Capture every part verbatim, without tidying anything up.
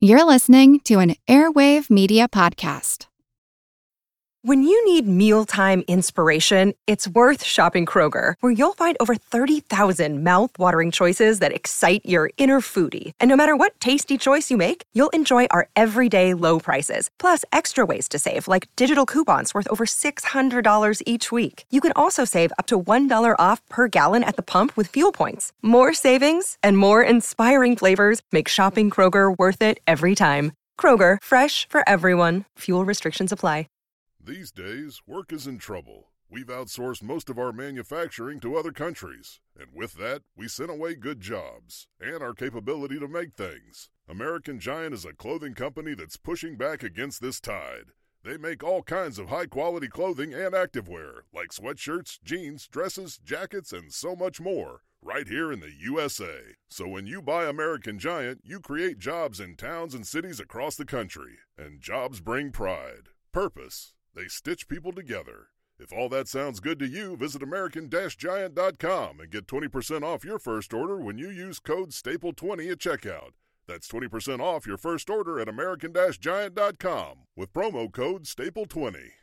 You're listening to an Airwave Media Podcast. When you need mealtime inspiration, it's worth shopping Kroger, where you'll find over thirty thousand mouth-watering choices that excite your inner foodie. And no matter what tasty choice you make, you'll enjoy our everyday low prices, plus extra ways to save, like digital coupons worth over six hundred dollars each week. You can also save up to one dollar off per gallon at the pump with fuel points. More savings and more inspiring flavors make shopping Kroger worth it every time. Kroger, fresh for everyone. Fuel restrictions apply. These days, work is in trouble. We've outsourced most of our manufacturing to other countries, and with that, we sent away good jobs and our capability to make things. American Giant is a clothing company that's pushing back against this tide. They make all kinds of high-quality clothing and activewear, like sweatshirts, jeans, dresses, jackets, and so much more, right here in the U S A. So when you buy American Giant, you create jobs in towns and cities across the country, and jobs bring pride, purpose. They stitch people together. If all that sounds good to you, visit American Giant dot com and get twenty percent off your first order when you use code staple twenty at checkout. That's twenty percent off your first order at American Giant dot com with promo code staple twenty.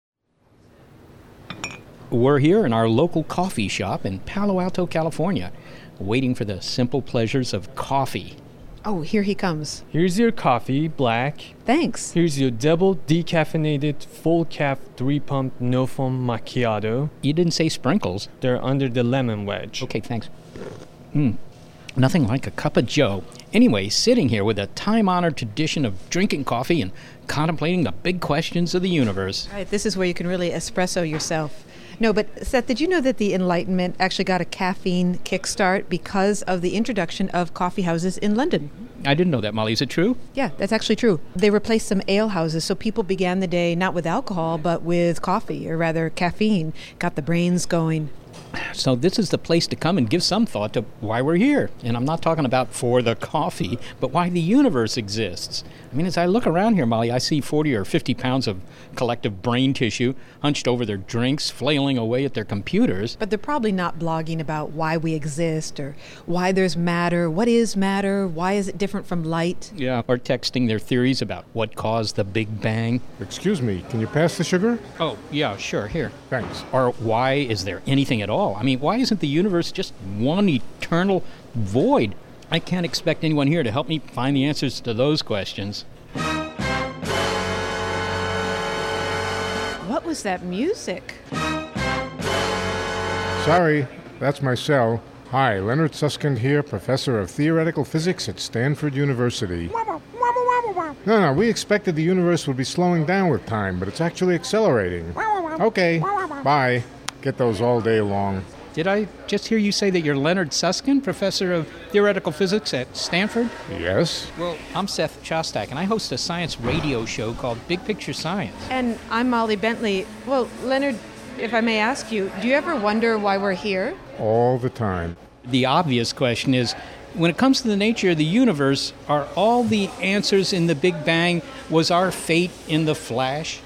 We're here in our local coffee shop in Palo Alto, California, waiting for the simple pleasures of coffee. Oh, here he comes. Here's your coffee, black. Thanks. Here's your double decaffeinated, full calf, three pump, no foam macchiato. You didn't say sprinkles. They're under the lemon wedge. Okay, thanks. Hmm. Nothing like a cup of joe. Anyway, sitting here with a time-honored tradition of drinking coffee and contemplating the big questions of the universe. All right, this is where you can really espresso yourself. No, but Seth, did you know that the Enlightenment actually got a caffeine kickstart because of the introduction of coffee houses in London? I didn't know that, Molly. Is it true? Yeah, that's actually true. They replaced some ale houses, so people began the day not with alcohol, but with coffee, or rather caffeine. Got the brains going. So this is the place to come and give some thought to why we're here. And I'm not talking about for the coffee, but why the universe exists. I mean, as I look around here, Molly, I see forty or fifty pounds of collective brain tissue hunched over their drinks, flailing away at their computers. But they're probably not blogging about why we exist or why there's matter, what is matter, why is it different from light. Yeah, or texting their theories about what caused the Big Bang. Excuse me, can you pass the sugar? Oh, yeah, sure, here. Thanks. Or why is there anything at all? I mean, why isn't the universe just one eternal void? I can't expect anyone here to help me find the answers to those questions. What was that music? Sorry, that's my cell. Hi, Leonard Susskind here, professor of theoretical physics at Stanford University. No, no, we expected the universe would be slowing down with time, but it's actually accelerating. Okay, bye. Get those all day long. Did I just hear you say that you're Leonard Susskind, professor of theoretical physics at Stanford? Yes. Well, I'm Seth Shostak, and I host a science radio show called Big Picture Science. And I'm Molly Bentley. Well, Leonard, if I may ask you, do you ever wonder why we're here? All the time. The obvious question is, when it comes to the nature of the universe, are all the answers in the Big Bang, was our fate in the Flash?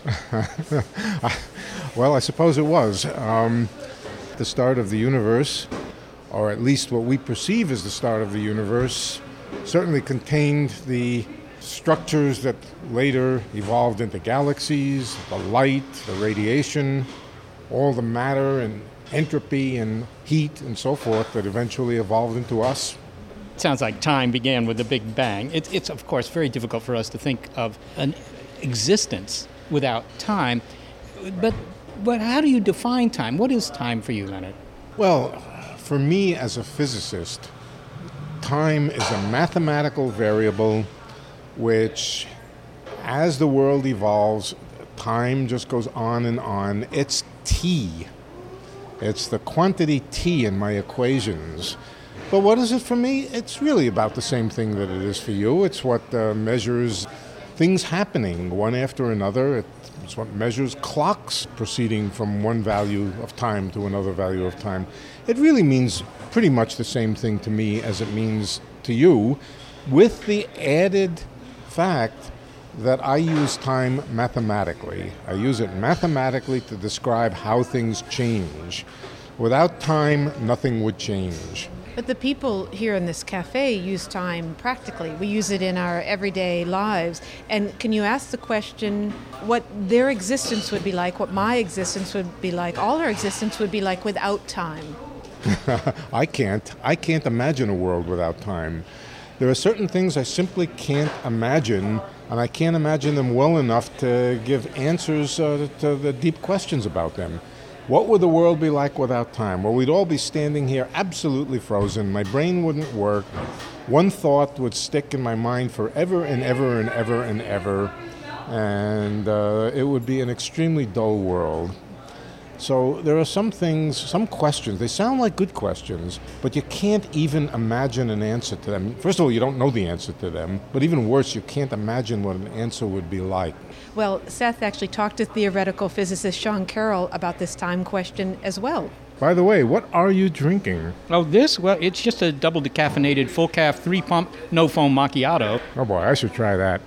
Well, I suppose it was. Um, the start of the universe, or at least what we perceive as the start of the universe, certainly contained the structures that later evolved into galaxies, the light, the radiation, all the matter and entropy and heat and so forth that eventually evolved into us. Sounds like time began with the Big Bang. It, it's, of course, very difficult for us to think of an existence without time. But, but how do you define time? What is time for you, Leonard? Well, for me as a physicist, time is a mathematical variable which, as the world evolves, time just goes on and on. It's T. It's the quantity T in my equations. But what is it for me? It's really about the same thing that it is for you. It's what uh, measures things happening one after another. It's what measures clocks proceeding from one value of time to another value of time. It really means pretty much the same thing to me as it means to you, with the added fact that I use time mathematically. I use it mathematically to describe how things change. Without time, nothing would change. But the people here in this cafe use time practically. We use it in our everyday lives. And can you ask the question what their existence would be like, what my existence would be like, all our existence would be like without time? I can't. I can't imagine a world without time. There are certain things I simply can't imagine, and I can't imagine them well enough to give answers uh, to the deep questions about them. What would the world be like without time? Well, we'd all be standing here absolutely frozen. My brain wouldn't work. One thought would stick in my mind forever and ever and ever and ever, and uh, it would be an extremely dull world. So there are some things, some questions, they sound like good questions, but you can't even imagine an answer to them. First of all, you don't know the answer to them, but even worse, you can't imagine what an answer would be like. Well, Seth actually talked to theoretical physicist Sean Carroll about this time question as well. By the way, what are you drinking? Oh, this? Well, it's just a double decaffeinated, full calf, three pump, no foam macchiato. Oh boy, I should try that.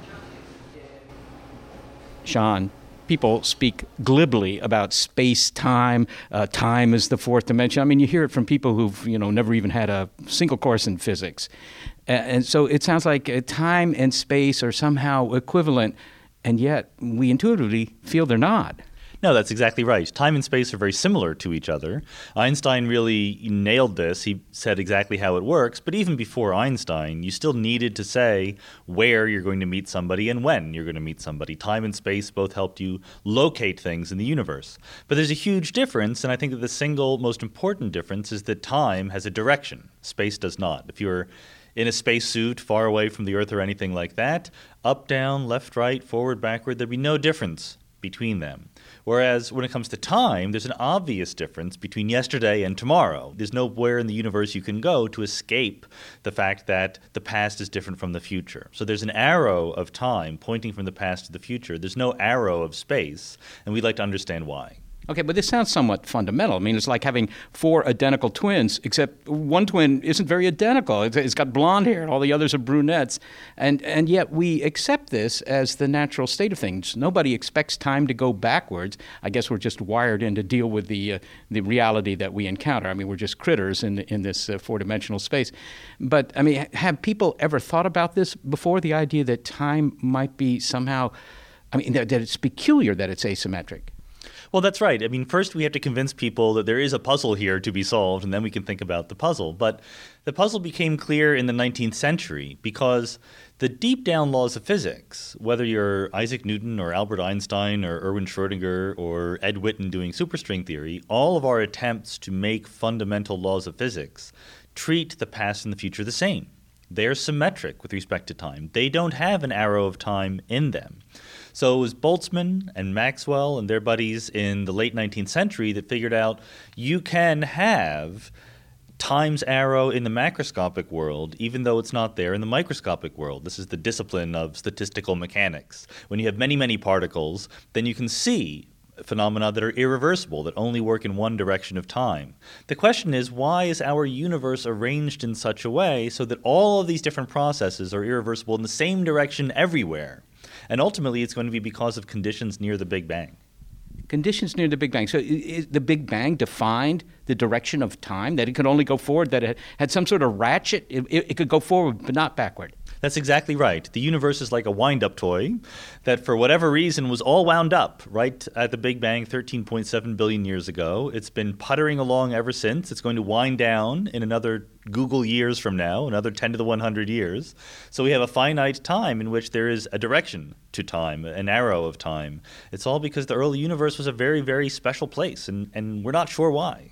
Sean, people speak glibly about space-time. Uh, time is the fourth dimension. I mean, you hear it from people who've, you know, never even had a single course in physics. Uh, and so it sounds like uh, time and space are somehow equivalent, and yet we intuitively feel they're not. No, that's exactly right. Time and space are very similar to each other. Einstein really nailed this. He said exactly how it works. But even before Einstein, you still needed to say where you're going to meet somebody and when you're going to meet somebody. Time and space both helped you locate things in the universe. But there's a huge difference, and I think that the single most important difference is that time has a direction. Space does not. If you're in a spacesuit far away from the Earth or anything like that, up, down, left, right, forward, backward, there'd be no difference between them. Whereas when it comes to time, there's an obvious difference between yesterday and tomorrow. There's nowhere in the universe you can go to escape the fact that the past is different from the future. So there's an arrow of time pointing from the past to the future. There's no arrow of space, and we'd like to understand why. Okay, but this sounds somewhat fundamental. I mean, it's like having four identical twins, except one twin isn't very identical. It's, it's got blonde hair, and all the others are brunettes. And and yet we accept this as the natural state of things. Nobody expects time to go backwards. I guess we're just wired in to deal with the uh, the reality that we encounter. I mean, we're just critters in in this uh, four-dimensional space. But, I mean, have people ever thought about this before, the idea that time might be somehow, I mean, that, that it's peculiar that it's asymmetric? Well, that's right. I mean, first we have to convince people that there is a puzzle here to be solved, and then we can think about the puzzle. But the puzzle became clear in the nineteenth century because the deep down laws of physics, whether you're Isaac Newton or Albert Einstein or Erwin Schrödinger or Ed Witten doing superstring theory, all of our attempts to make fundamental laws of physics treat the past and the future the same. They're symmetric with respect to time. They don't have an arrow of time in them. So it was Boltzmann and Maxwell and their buddies in the late nineteenth century that figured out you can have time's arrow in the macroscopic world even though it's not there in the microscopic world. This is the discipline of statistical mechanics. When you have many, many particles, then you can see phenomena that are irreversible, that only work in one direction of time. The question is, why is our universe arranged in such a way so that all of these different processes are irreversible in the same direction everywhere? And ultimately, it's going to be because of conditions near the Big Bang. Conditions near the Big Bang. So is the Big Bang defined the direction of time, that it could only go forward, that it had some sort of ratchet? It, it, it could go forward, but not backward. That's exactly right. The universe is like a wind-up toy that for whatever reason was all wound up right at the Big Bang thirteen point seven billion years ago. It's been puttering along ever since. It's going to wind down in another Google years from now, another ten to the one hundred years. So we have a finite time in which there is a direction to time, an arrow of time. It's all because the early universe was a very, very special place, and, and we're not sure why.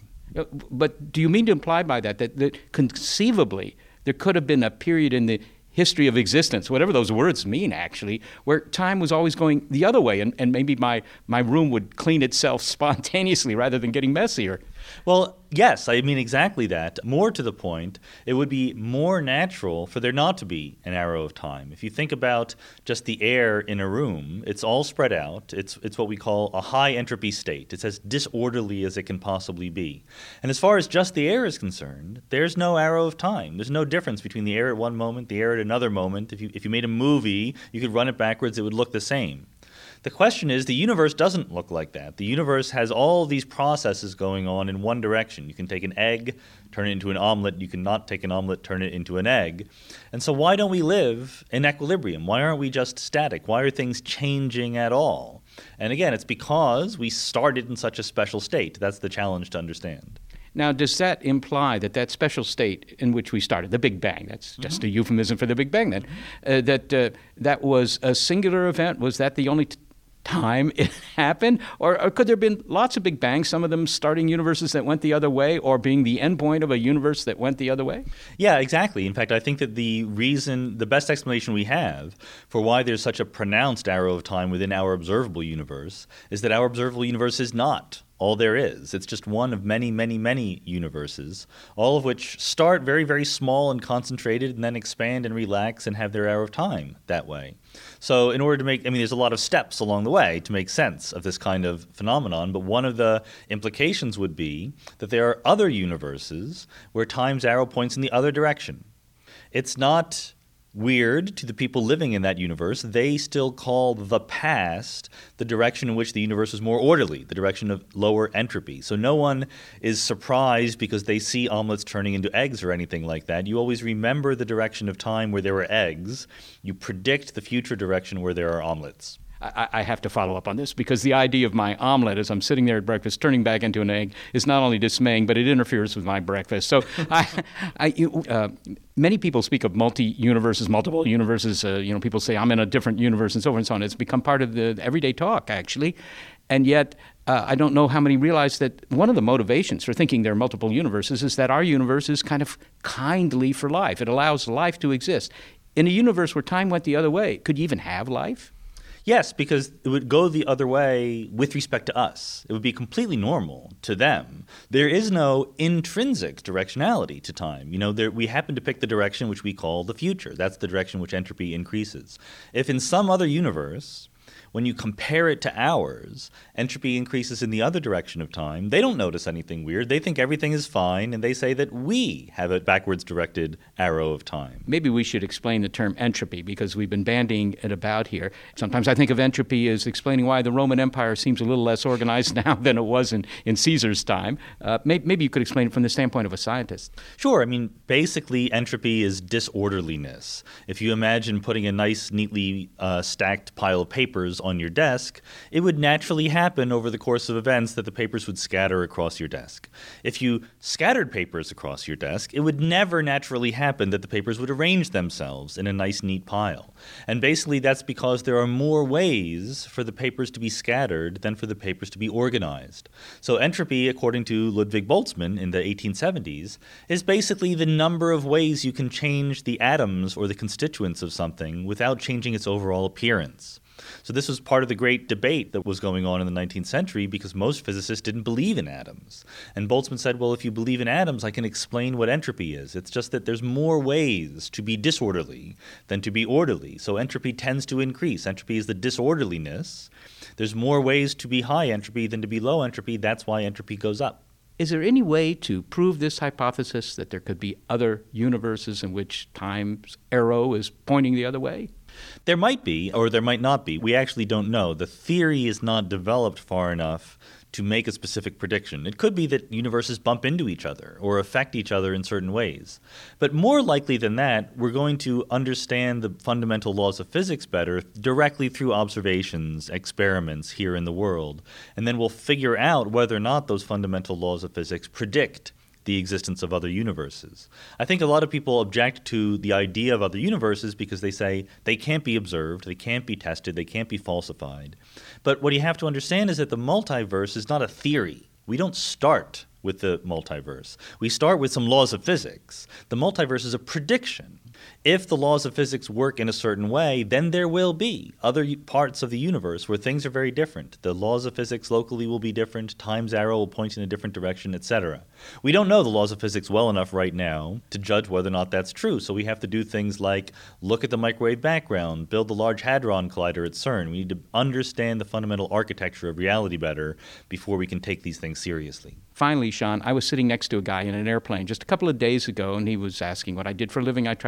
But do you mean to imply by that, that that conceivably there could have been a period in the history of existence, whatever those words mean actually, where time was always going the other way, and, and maybe my, my room would clean itself spontaneously rather than getting messier? Well, yes, I mean exactly that. More to the point, it would be more natural for there not to be an arrow of time. If you think about just the air in a room, it's all spread out. It's it's what we call a high entropy state. It's as disorderly as it can possibly be. And as far as just the air is concerned, there's no arrow of time. There's no difference between the air at one moment, the air at another moment. If you if you made a movie, you could run it backwards, it would look the same. The question is, the universe doesn't look like that. The universe has all these processes going on in one direction. You can take an egg, turn it into an omelet. You cannot take an omelet, turn it into an egg. And so why don't we live in equilibrium? Why aren't we just static? Why are things changing at all? And again, it's because we started in such a special state. That's the challenge to understand. Now, does that imply that that special state in which we started, the Big Bang, that's just mm-hmm. a euphemism for the Big Bang then, uh, that uh, that was a singular event? Was that the only t- time it happened? Or, or could there have been lots of Big Bangs, some of them starting universes that went the other way or being the endpoint of a universe that went the other way? Yeah, exactly. In fact, I think that the reason, the best explanation we have for why there's such a pronounced arrow of time within our observable universe is that our observable universe is not all there is. It's just one of many, many, many universes, all of which start very, very small and concentrated and then expand and relax and have their arrow of time that way. So in order to make, I mean, there's a lot of steps along the way to make sense of this kind of phenomenon, but one of the implications would be that there are other universes where time's arrow points in the other direction. It's not weird to the people living in that universe. They still call the past the direction in which the universe is more orderly, the direction of lower entropy. So no one is surprised because they see omelets turning into eggs or anything like that. You always remember the direction of time where there were eggs. You predict the future direction where there are omelets. I, I have to follow up on this because the idea of my omelet as I'm sitting there at breakfast turning back into an egg is not only dismaying, but it interferes with my breakfast. So I, I, you, uh, many people speak of multi-universes, multiple universes. Uh, you know, people say, I'm in a different universe and so on and so on. It's become part of the everyday talk, actually. And yet, uh, I don't know how many realize that one of the motivations for thinking there are multiple universes is that our universe is kind of kindly for life. It allows life to exist. In a universe where time went the other way, could you even have life? Yes, because it would go the other way with respect to us. It would be completely normal to them. There is no intrinsic directionality to time. You know, there, we happen to pick the direction which we call the future. That's the direction which entropy increases. If in some other universe, when you compare it to ours, entropy increases in the other direction of time, they don't notice anything weird. They think everything is fine, and they say that we have a backwards directed arrow of time. Maybe we should explain the term entropy because we've been bandying it about here. Sometimes I think of entropy as explaining why the Roman Empire seems a little less organized now than it was in, in Caesar's time. Uh, maybe, maybe you could explain it from the standpoint of a scientist. Sure. I mean, basically, entropy is disorderliness. If you imagine putting a nice, neatly uh, stacked pile of papers on your desk, it would naturally happen over the course of events that the papers would scatter across your desk. If you scattered papers across your desk, it would never naturally happen that the papers would arrange themselves in a nice, neat pile. And basically that's because there are more ways for the papers to be scattered than for the papers to be organized. So entropy, according to Ludwig Boltzmann in the eighteen seventies, is basically the number of ways you can change the atoms or the constituents of something without changing its overall appearance. So this was part of the great debate that was going on in the nineteenth century because most physicists didn't believe in atoms. And Boltzmann said, well, if you believe in atoms, I can explain what entropy is. It's just that there's more ways to be disorderly than to be orderly. So entropy tends to increase. Entropy is the disorderliness. There's more ways to be high entropy than to be low entropy. That's why entropy goes up. Is there any way to prove this hypothesis that there could be other universes in which time's arrow is pointing the other way? There might be, or there might not be. We actually don't know. The theory is not developed far enough to make a specific prediction. It could be that universes bump into each other or affect each other in certain ways. But more likely than that, we're going to understand the fundamental laws of physics better directly through observations, experiments here in the world. And then we'll figure out whether or not those fundamental laws of physics predict the existence of other universes. I think a lot of people object to the idea of other universes because they say they can't be observed, they can't be tested, they can't be falsified. But what you have to understand is that the multiverse is not a theory. We don't start with the multiverse. We start with some laws of physics. The multiverse is a prediction. If the laws of physics work in a certain way, then there will be other parts of the universe where things are very different. The laws of physics locally will be different, time's arrow will point in a different direction, et cetera. We don't know the laws of physics well enough right now to judge whether or not that's true, so we have to do things like look at the microwave background, build the Large Hadron Collider at CERN. We need to understand the fundamental architecture of reality better before we can take these things seriously. Finally, Sean, I was sitting next to a guy in an airplane just a couple of days ago, and he was asking what I did for a living. I tried to explain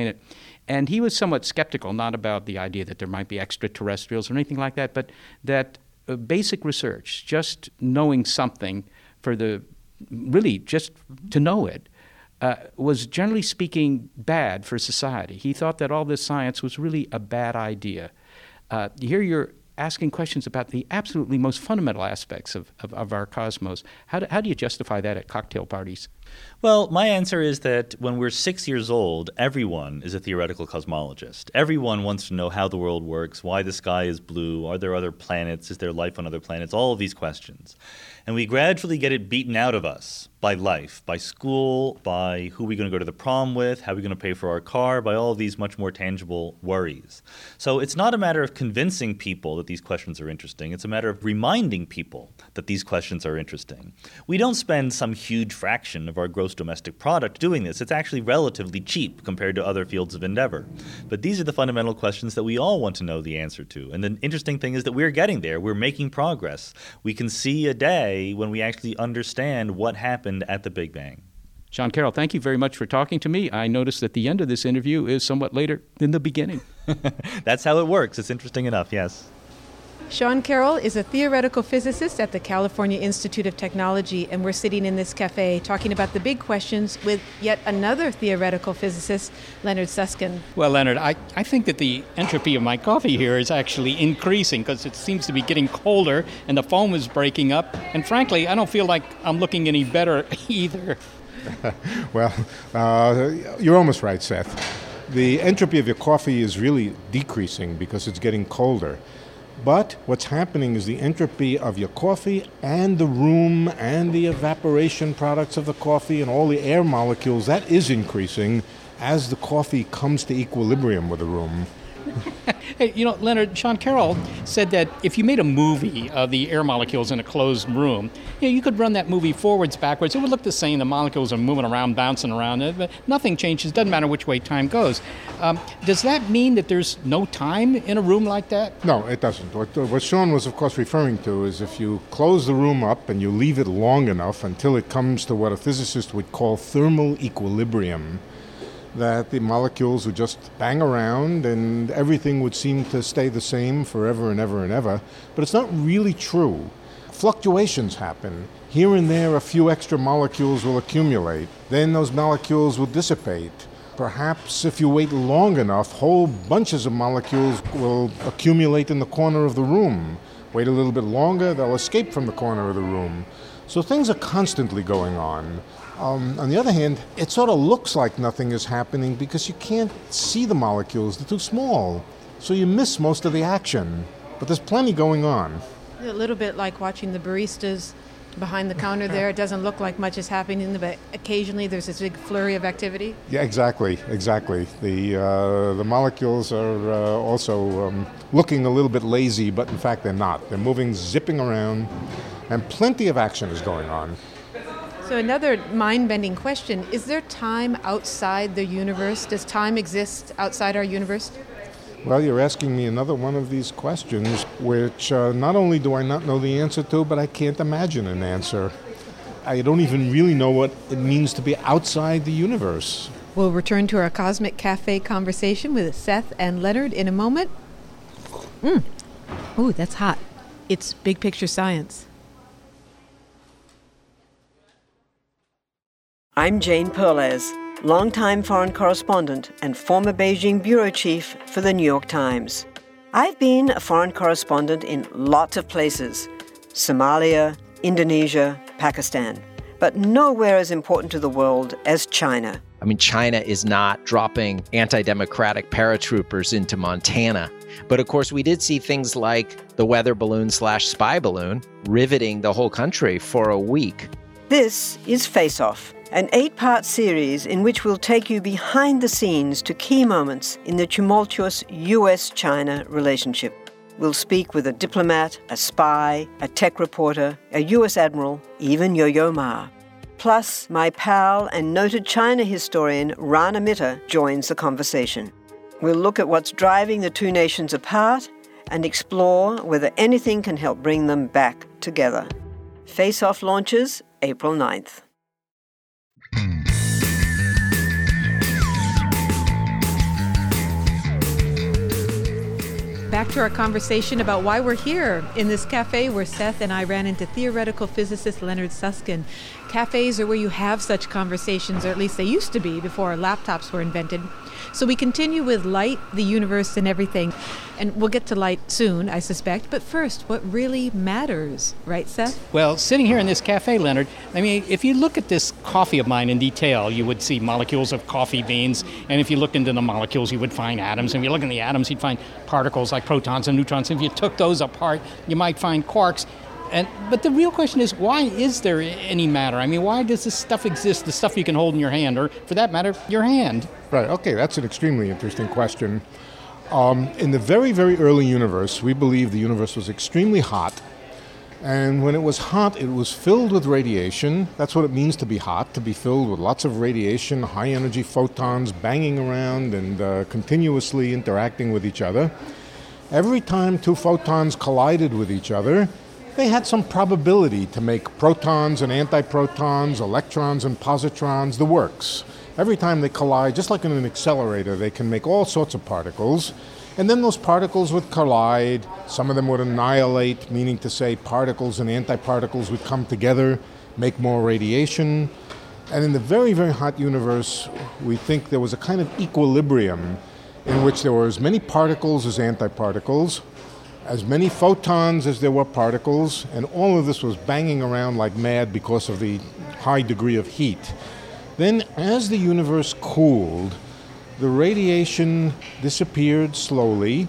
explain it. And he was somewhat skeptical, not about the idea that there might be extraterrestrials or anything like that, but that uh, basic research, just knowing something for the, really just to know it, uh, was generally speaking bad for society. He thought that all this science was really a bad idea. Uh, here you're asking questions about the absolutely most fundamental aspects of, of, of our cosmos. How do, how do you justify that at cocktail parties? Well, my answer is that when we're six years old, everyone is a theoretical cosmologist. Everyone wants to know how the world works, why the sky is blue, are there other planets, is there life on other planets, all of these questions. And we gradually get it beaten out of us by life, by school, by who we're going to go to the prom with, how we're going to pay for our car, by all of these much more tangible worries. So it's not a matter of convincing people that these questions are interesting. It's a matter of reminding people that these questions are interesting. We don't spend some huge fraction of our gross domestic product doing this. It's actually relatively cheap compared to other fields of endeavor. But these are the fundamental questions that we all want to know the answer to. And the interesting thing is that we're getting there. We're making progress. We can see a day when we actually understand what happened at the Big Bang. Sean Carroll, thank you very much for talking to me. I noticed that the end of this interview is somewhat later than the beginning. That's how it works. It's interesting enough, yes. Sean Carroll is a theoretical physicist at the California Institute of Technology, and we're sitting in this cafe talking about the big questions with yet another theoretical physicist, Leonard Susskind. Well, Leonard, I, I think that the entropy of my coffee here is actually increasing because it seems to be getting colder and the foam is breaking up. And frankly, I don't feel like I'm looking any better either. Well, uh, you're almost right, Seth. The entropy of your coffee is really decreasing because it's getting colder. But what's happening is the entropy of your coffee and the room and the evaporation products of the coffee and all the air molecules, that is increasing as the coffee comes to equilibrium with the room. Hey, you know, Leonard, Sean Carroll said that if you made a movie of the air molecules in a closed room, you know, you could run that movie forwards, backwards. It would look the same. The molecules are moving around, bouncing around. But nothing changes. Doesn't matter which way time goes. Um, does that mean that there's no time in a room like that? No, it doesn't. What, what Sean was, of course, referring to is if you close the room up and you leave it long enough until it comes to what a physicist would call thermal equilibrium, that the molecules would just bang around and everything would seem to stay the same forever and ever and ever. But it's not really true. Fluctuations happen. Here and there, a few extra molecules will accumulate. Then those molecules will dissipate. Perhaps if you wait long enough, whole bunches of molecules will accumulate in the corner of the room. Wait a little bit longer, they'll escape from the corner of the room. So things are constantly going on. Um, on the other hand, it sort of looks like nothing is happening because you can't see the molecules. They're too small. So you miss most of the action. But there's plenty going on. A little bit like watching the baristas behind the counter there. It doesn't look like much is happening, but occasionally there's this big flurry of activity. Yeah, exactly, exactly. The uh, the molecules are uh, also um, looking a little bit lazy, but in fact they're not. They're moving, zipping around, and plenty of action is going on. So another mind-bending question, is there time outside the universe? Does time exist outside our universe? Well, you're asking me another one of these questions, which uh, not only do I not know the answer to, but I can't imagine an answer. I don't even really know what it means to be outside the universe. We'll return to our Cosmic Cafe conversation with Seth and Leonard in a moment. Mm. Oh, that's hot. It's Big Picture Science. I'm Jane Perlez, longtime foreign correspondent and former Beijing bureau chief for the New York Times. I've been a foreign correspondent in lots of places, Somalia, Indonesia, Pakistan, but nowhere as important to the world as China. I mean, China is not dropping anti-democratic paratroopers into Montana. But of course, we did see things like the weather balloon slash spy balloon riveting the whole country for a week. This is Face Off, an eight-part series in which we'll take you behind the scenes to key moments in the tumultuous U S China relationship. We'll speak with a diplomat, a spy, a tech reporter, a U S admiral, even Yo-Yo Ma. Plus, my pal and noted China historian Rana Mitter joins the conversation. We'll look at what's driving the two nations apart and explore whether anything can help bring them back together. Face Off launches April ninth. Back to our conversation about why we're here in this cafe where Seth and I ran into theoretical physicist Leonard Susskind. Cafes are where you have such conversations, or at least they used to be before laptops were invented. So we continue with light, the universe, and everything. And we'll get to light soon, I suspect. But first, what really matters, right, Seth? Well, sitting here in this cafe, Leonard, I mean, if you look at this coffee of mine in detail, you would see molecules of coffee beans. And if you looked into the molecules, you would find atoms. And if you look in the atoms, you'd find particles like protons and neutrons. If you took those apart, you might find quarks. And, but the real question is, why is there any matter? I mean, why does this stuff exist, the stuff you can hold in your hand, or for that matter, your hand? Right, okay, that's an extremely interesting question. Um, in the very, very early universe, we believe the universe was extremely hot. And when it was hot, it was filled with radiation. That's what it means to be hot, to be filled with lots of radiation, high-energy photons banging around and uh, continuously interacting with each other. Every time two photons collided with each other, they had some probability to make protons and antiprotons, electrons and positrons, the works. Every time they collide, just like in an accelerator, they can make all sorts of particles. And then those particles would collide. Some of them would annihilate, meaning to say particles and antiparticles would come together, make more radiation. And in the very, very hot universe, we think there was a kind of equilibrium in which there were as many particles as antiparticles, as many photons as there were particles, and all of this was banging around like mad because of the high degree of heat. Then, as the universe cooled, the radiation disappeared slowly,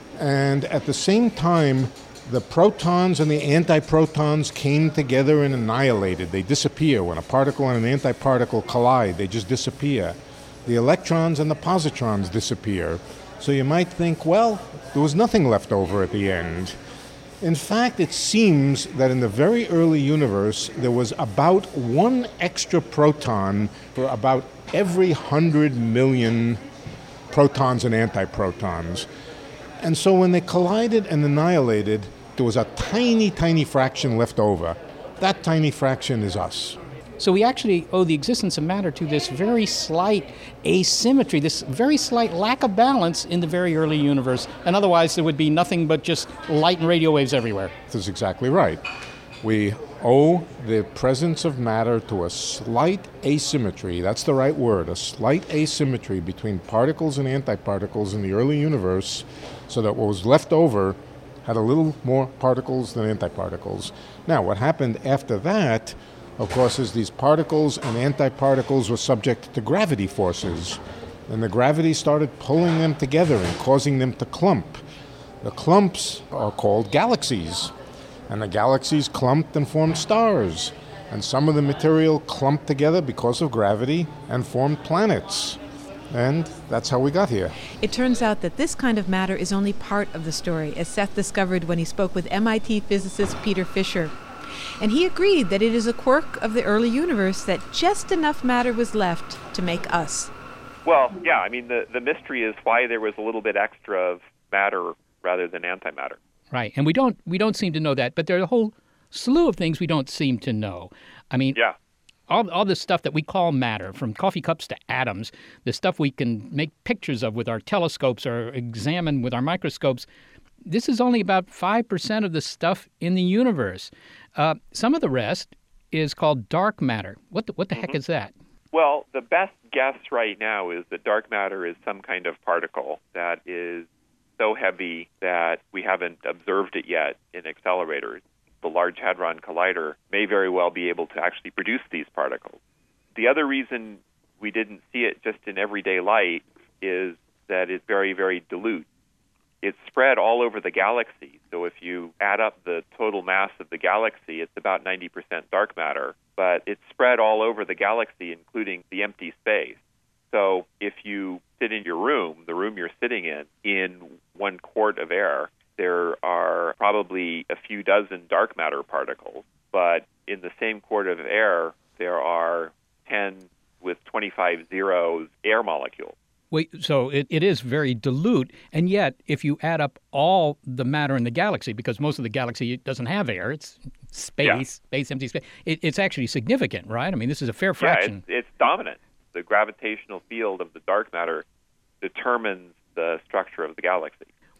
and at the same time, the protons and the antiprotons came together and annihilated. They disappear. When a particle and an antiparticle collide, they just disappear. The electrons and the positrons disappear. So you might think, well, there was nothing left over at the end. In fact, it seems that in the very early universe, there was about one extra proton for about every hundred million protons and antiprotons. And so when they collided and annihilated, there was a tiny, tiny fraction left over. That tiny fraction is us. So we actually owe the existence of matter to this very slight asymmetry, this very slight lack of balance in the very early universe. And otherwise, there would be nothing but just light and radio waves everywhere. That's exactly right. We owe the presence of matter to a slight asymmetry. That's the right word, a slight asymmetry between particles and antiparticles in the early universe, so that what was left over had a little more particles than antiparticles. Now, what happened after that, of course, is these particles and antiparticles were subject to gravity forces. And the gravity started pulling them together and causing them to clump. The clumps are called galaxies. And the galaxies clumped and formed stars. And some of the material clumped together because of gravity and formed planets. And that's how we got here. It turns out that this kind of matter is only part of the story, as Seth discovered when he spoke with M I T physicist Peter Fisher. And he agreed that it is a quirk of the early universe that just enough matter was left to make us. Well, yeah, I mean, the, the mystery is why there was a little bit extra of matter rather than antimatter. Right, and we don't we don't seem to know that, but there are a whole slew of things we don't seem to know. I mean, yeah. all, all the stuff that we call matter, from coffee cups to atoms, the stuff we can make pictures of with our telescopes or examine with our microscopes, this is only about five percent of the stuff in the universe. Uh, some of the rest is called dark matter. What the, what the mm-hmm. heck is that? Well, the best guess right now is that dark matter is some kind of particle that is so heavy that we haven't observed it yet in accelerators. The Large Hadron Collider may very well be able to actually produce these particles. The other reason we didn't see it just in everyday light is that it's very, very dilute. It's spread all over the galaxy. So if you add up the total mass of the galaxy, it's about ninety percent dark matter, but it's spread all over the galaxy, including the empty space. So if you sit in your room, the room you're sitting in, in one quart of air, there are probably a few dozen dark matter particles, but in the same quart of air, there are ten with twenty-five zeros air molecules. Wait, so it, it is very dilute, and yet if you add up all the matter in the galaxy, because most of the galaxy doesn't have air, it's space, yeah. space, empty space, it, it's actually significant, right? I mean, this is a fair fraction. Yeah, it's, it's dominant. The gravitational field of the dark matter determines the structure of the galaxy.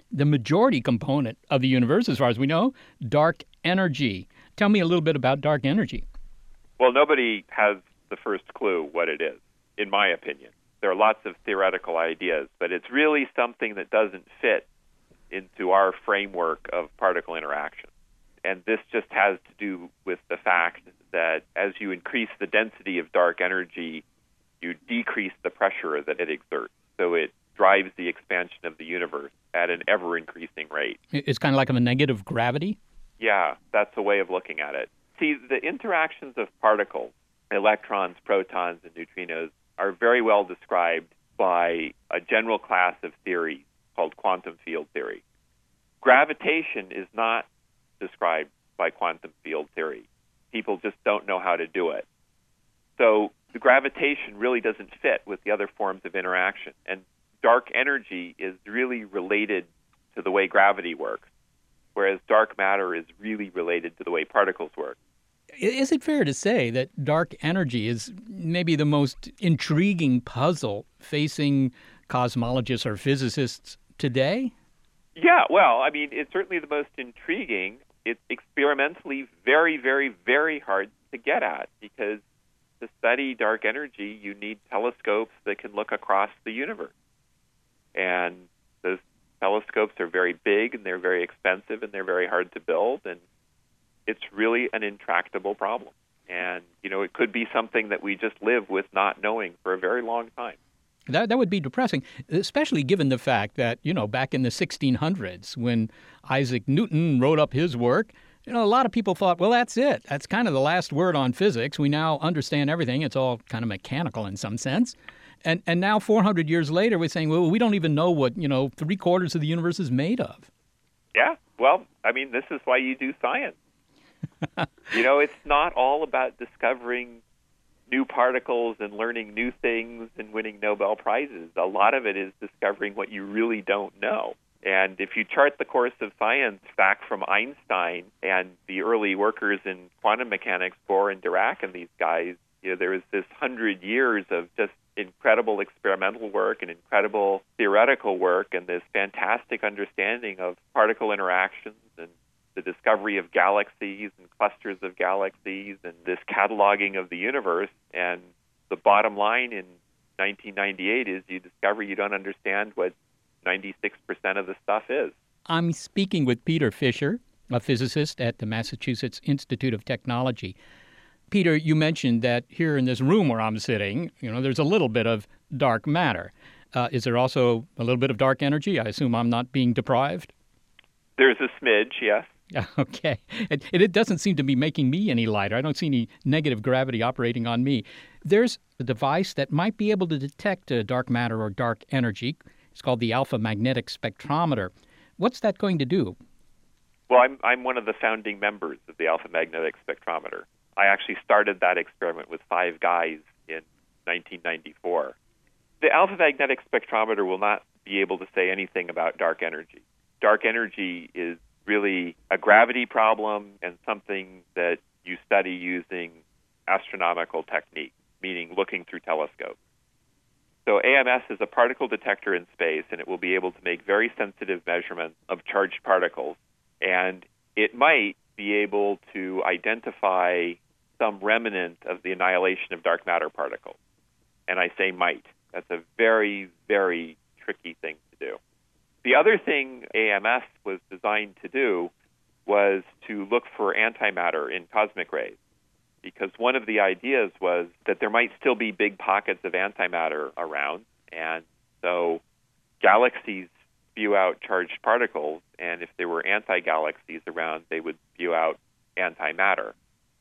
the majority component of the universe, as far as we know, dark energy. Tell me a little bit about dark energy. Well, nobody has the first clue what it is, in my opinion. There are lots of theoretical ideas, but it's really something that doesn't fit into our framework of particle interaction. And this just has to do with the fact that as you increase the density of dark energy, you decrease the pressure that it exerts. So it drives the expansion of the universe at an ever-increasing rate. It's kind of like a negative gravity? Yeah, that's a way of looking at it. See, the interactions of particles, electrons, protons, and neutrinos, are very well described by a general class of theory called quantum field theory. Gravitation is not described by quantum field theory. People just don't know how to do it. So the gravitation really doesn't fit with the other forms of interaction. And dark energy is really related to the way gravity works, whereas dark matter is really related to the way particles work. Is it fair to say that dark energy is maybe the most intriguing puzzle facing cosmologists or physicists today? Yeah, well, I mean, it's certainly the most intriguing. It's experimentally very, very, very hard to get at because to study dark energy, you need telescopes that can look across the universe. And those telescopes are very big, and they're very expensive, and they're very hard to build, and it's really an intractable problem. And, you know, it could be something that we just live with not knowing for a very long time. That that would be depressing, especially given the fact that, you know, back in the sixteen hundreds, when Isaac Newton wrote up his work, you know, a lot of people thought, well, that's it. That's kind of the last word on physics. We now understand everything. It's all kind of mechanical in some sense. And and now four hundred years later, we're saying, well, we don't even know what, you know, three quarters of the universe is made of. Yeah, well, I mean, this is why you do science. You know, it's not all about discovering new particles and learning new things and winning Nobel Prizes. A lot of it is discovering what you really don't know. And if you chart the course of science back from Einstein and the early workers in quantum mechanics, Bohr and Dirac and these guys, you know, there was this hundred years of just incredible experimental work and incredible theoretical work and this fantastic understanding of particle interactions and the discovery of galaxies and clusters of galaxies and this cataloging of the universe. And the bottom line in nineteen ninety-eight is you discover you don't understand what ninety-six percent of the stuff is. I'm speaking with Peter Fisher, a physicist at the Massachusetts Institute of Technology. Peter, you mentioned that here in this room where I'm sitting, you know, there's a little bit of dark matter. Uh, is there also a little bit of dark energy? I assume I'm not being deprived? There's a smidge, yes. Okay. It, it doesn't seem to be making me any lighter. I don't see any negative gravity operating on me. There's a device that might be able to detect uh, dark matter or dark energy. It's called the alpha magnetic spectrometer. What's that going to do? Well, I'm I'm one of the founding members of the alpha magnetic spectrometer. I actually started that experiment with five guys in nineteen ninety-four. The alpha magnetic spectrometer will not be able to say anything about dark energy. Dark energy is really a gravity problem and something that you study using astronomical technique, meaning looking through telescopes. So A M S is a particle detector in space, and it will be able to make very sensitive measurements of charged particles. And it might be able to identify some remnant of the annihilation of dark matter particles. And I say might. That's a very, very tricky thing to do. The other thing A M S was designed to do was to look for antimatter in cosmic rays, because one of the ideas was that there might still be big pockets of antimatter around, and so galaxies spew out charged particles, and if there were anti-galaxies around, they would spew out antimatter.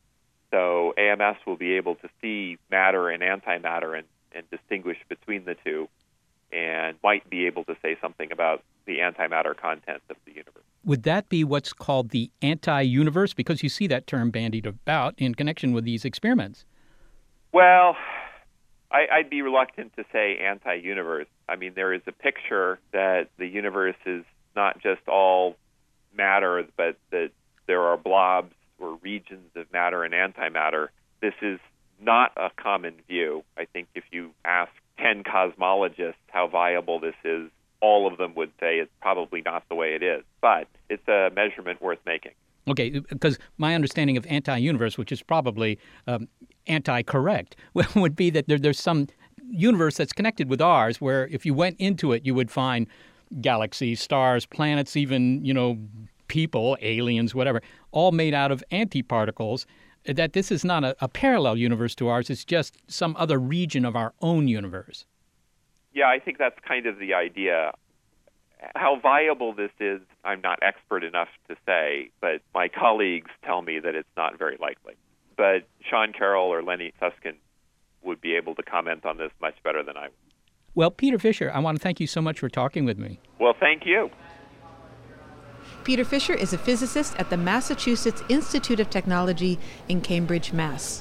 So A M S will be able to see matter and antimatter and, and distinguish between the two, and might be able to say something about the antimatter content of the universe. Would that be what's called the anti-universe? Because you see that term bandied about in connection with these experiments. Well, I, I'd be reluctant to say anti-universe. I mean, there is a picture that the universe is not just all matter, but that there are blobs or regions of matter and antimatter. This is not a common view. I think if you ask ten cosmologists how viable this is, all of them would say it's probably not the way it is. But it's a measurement worth making. Okay, because my understanding of anti-universe, which is probably um, anti-correct, would be that there, there's some universe that's connected with ours where if you went into it, you would find galaxies, stars, planets, even, you know, people, aliens, whatever, all made out of antiparticles, that this is not a, a parallel universe to ours. It's just some other region of our own universe. Yeah, I think that's kind of the idea. How viable this is, I'm not expert enough to say, but my colleagues tell me that it's not very likely. But Sean Carroll or Lenny Susskind would be able to comment on this much better than I would. Well, Peter Fisher, I want to thank you so much for talking with me. Well, thank you. Peter Fisher is a physicist at the Massachusetts Institute of Technology in Cambridge, Mass.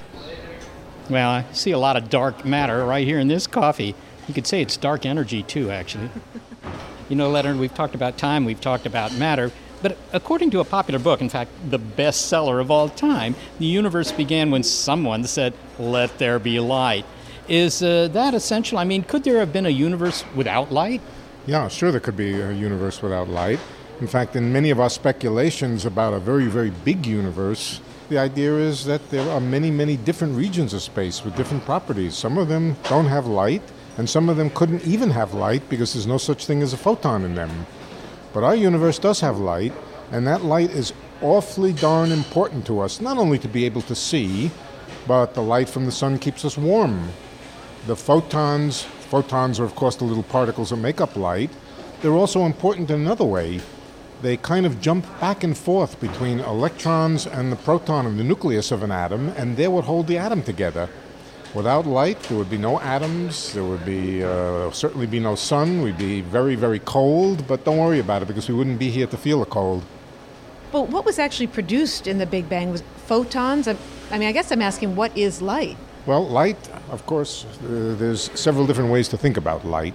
Well, I see a lot of dark matter right here in this coffee. You could say it's dark energy, too, actually. You know, Leonard, we've talked about time, we've talked about matter, but according to a popular book, in fact, the bestseller of all time, the universe began when someone said, "Let there be light." Is uh, that essential? I mean, could there have been a universe without light? Yeah, sure there could be a universe without light. In fact, in many of our speculations about a very, very big universe, the idea is that there are many, many different regions of space with different properties. Some of them don't have light, and some of them couldn't even have light because there's no such thing as a photon in them. But our universe does have light, and that light is awfully darn important to us, not only to be able to see, but the light from the sun keeps us warm. The photons, photons are of course the little particles that make up light. They're also important in another way. They kind of jump back and forth between electrons and the proton in the nucleus of an atom, and they're what hold the atom together. Without light, there would be no atoms, there would be uh, certainly be no sun, we'd be very, very cold, but don't worry about it because we wouldn't be here to feel the cold. But what was actually produced in the Big Bang? Was photons? I, I mean, I guess I'm asking, what is light? Well, light, of course, uh, there's several different ways to think about light.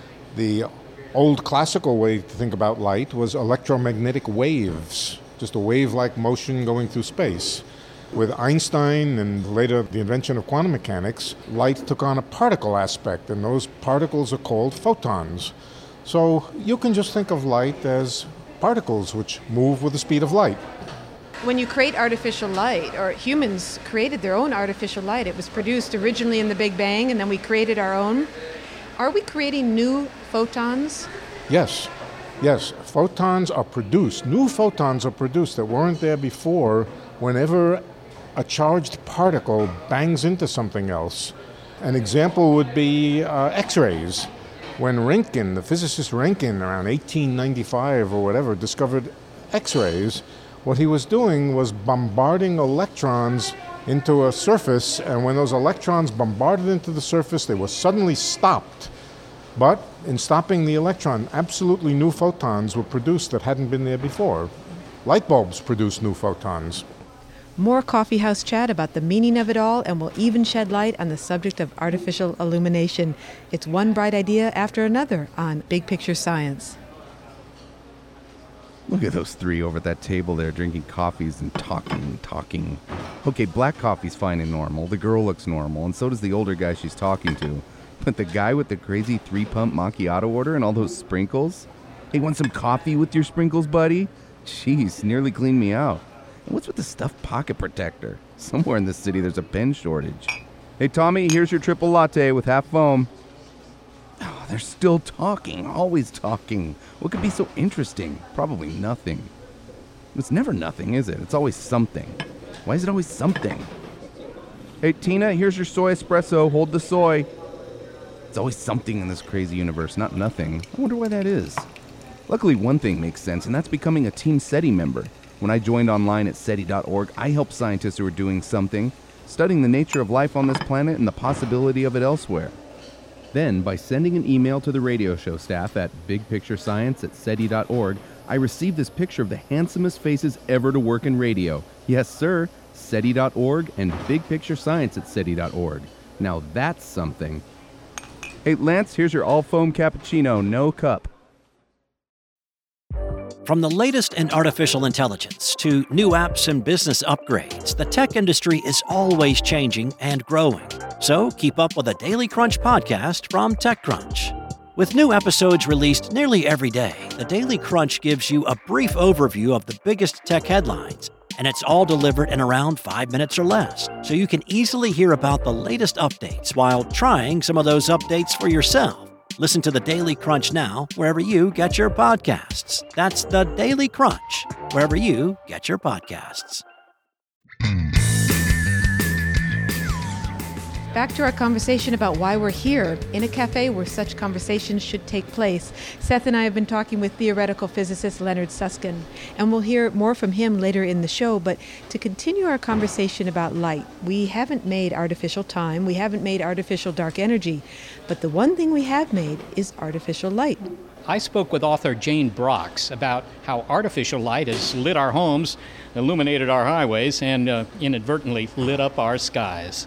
The old classical way to think about light was electromagnetic waves, just a wave-like motion going through space. With Einstein and later the invention of quantum mechanics, light took on a particle aspect, and those particles are called photons. So you can just think of light as particles which move with the speed of light. When you create artificial light, or humans created their own artificial light, it was produced originally in the Big Bang, and then we created our own. Are we creating new photons? Yes. Yes, photons are produced. New photons are produced that weren't there before whenever a charged particle bangs into something else. An example would be uh, X-rays. When Röntgen, the physicist Röntgen, around eighteen ninety-five or whatever, discovered X-rays, what he was doing was bombarding electrons into a surface, and when those electrons bombarded into the surface, they were suddenly stopped. But in stopping the electron, absolutely new photons were produced that hadn't been there before. Light bulbs produce new photons. More Coffee House chat about the meaning of it all, and will even shed light on the subject of artificial illumination. It's one bright idea after another on Big Picture Science. Look at those three over at that table there drinking coffees and talking and talking. Okay, black coffee's fine and normal. The girl looks normal, and so does the older guy she's talking to. But the guy with the crazy three-pump macchiato order and all those sprinkles? Hey, want some coffee with your sprinkles, buddy? Jeez, nearly cleaned me out. And what's with the stuffed pocket protector? Somewhere in this city there's a pen shortage. Hey, Tommy, here's your triple latte with half foam. Oh, they're still talking, always talking. What could be so interesting? Probably nothing. It's never nothing, is it? It's always something. Why is it always something? Hey, Tina, here's your soy espresso. Hold the soy. It's always something in this crazy universe, not nothing. I wonder why that is. Luckily, one thing makes sense, and that's becoming a Team SETI member. When I joined online at SETI dot org, I helped scientists who were doing something, studying the nature of life on this planet and the possibility of it elsewhere. Then, by sending an email to the radio show staff at big picture science at SETI dot org, I received this picture of the handsomest faces ever to work in radio. Yes, sir, SETI dot org and Big Picture Science at SETI dot org. Now that's something. Hey, Lance, here's your all-foam cappuccino, no cup. From the latest in artificial intelligence to new apps and business upgrades, the tech industry is always changing and growing. So keep up with the Daily Crunch podcast from TechCrunch. With new episodes released nearly every day, the Daily Crunch gives you a brief overview of the biggest tech headlines, and it's all delivered in around five minutes or less, so you can easily hear about the latest updates while trying some of those updates for yourself. Listen to the Daily Crunch now, wherever you get your podcasts. That's the Daily Crunch, wherever you get your podcasts. Back to our conversation about why we're here, in a cafe where such conversations should take place. Seth and I have been talking with theoretical physicist Leonard Susskind, and we'll hear more from him later in the show. But to continue our conversation about light, we haven't made artificial time, we haven't made artificial dark energy, but the one thing we have made is artificial light. I spoke with author Jane Brox about how artificial light has lit our homes, illuminated our highways, and uh, inadvertently lit up our skies.